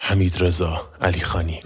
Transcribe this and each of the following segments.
حمیدرضا علیخانی.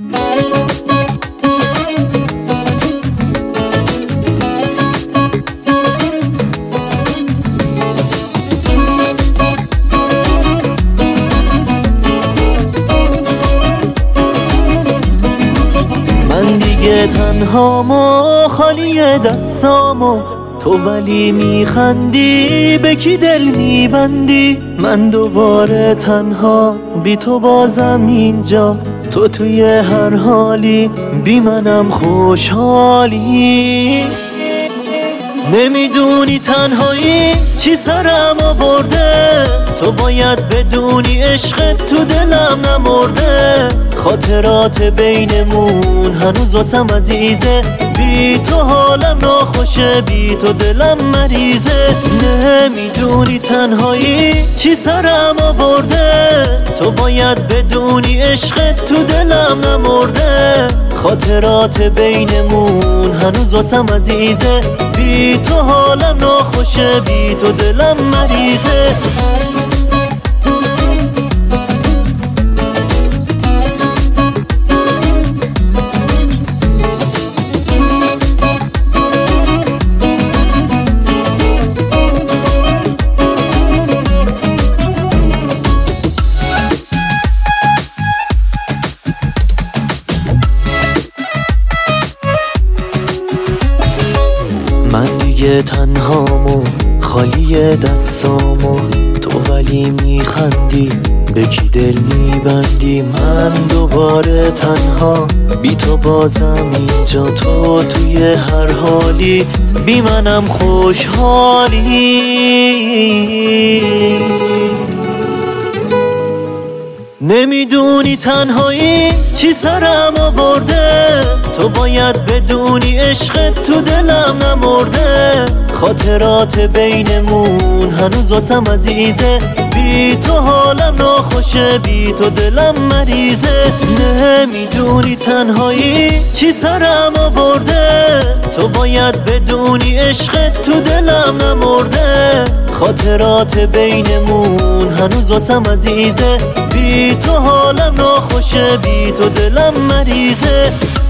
من دیگه تنهامو خالی دستامو، تو ولی میخندی به کی دل میبندی؟ من دوباره تنها بی تو بازم اینجا، تو توی هر حالی بی منم خوشحالی. نمیدونی تنهایی چی سرم آورده، تو باید بدونی عشق تو دلم نمرده. خاطرات بینمون هنوز واسم عزیزه، بی تو حالم ناخوشه، بی تو دلم مریضه. نمیدونی تنهایی چی سرم آورده، تو باید بدونی عشق تو دلم نمرده. خاطرات بینمون هنوز واسم عزیزه، بی تو حالم ناخوشه، بی تو دلم مریضه. من دیگه تنهامو خالی دستامو، تو ولی میخندی به کی دل میبندی؟ من دوباره تنها بی تو بازم اینجا، تو توی هر حالی بی منم خوشحالی. نمیدونی تنهایی چی سرم آورده، تو باید بدونی عشق تو دلم نمرده. خاطرات بینمون هنوز واسم عزیزه، بی تو حالم ناخوشه، بی تو دلم مریضه. نمیدونی تنهایی چی سرم آورده، تو باید بدونی عشق تو دلم نمرده. خاطرات بینمون هنوز واسم عزیزه، بی تو حالم ناخوشه، بی تو دلم مریضه.